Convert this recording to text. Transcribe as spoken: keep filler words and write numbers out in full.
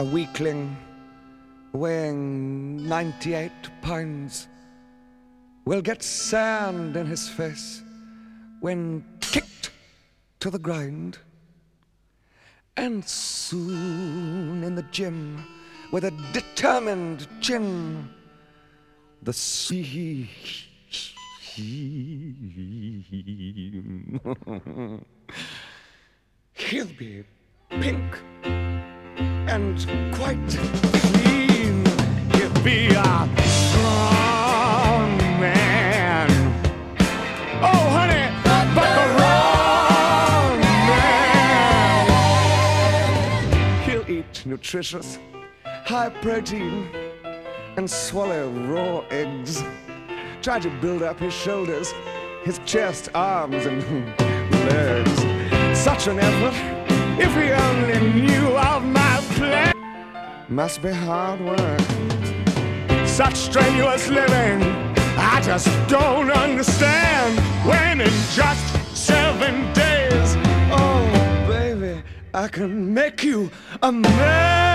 A weakling weighing ninety-eight pounds will get sand in his face when kicked to the ground. And soon in the gym, with a determined chin, the sea he'll be pink and quite clean. He'll be a strong man. Oh, honey, but the wrong man. He'll eat nutritious, high protein, and swallow raw eggs. Try to build up his shoulders, his chest, arms, and legs. Such an effort, if he only knew of my plan. Must be hard work, such strenuous living, I just don't understand. When in just seven days, oh baby, I can make you a man.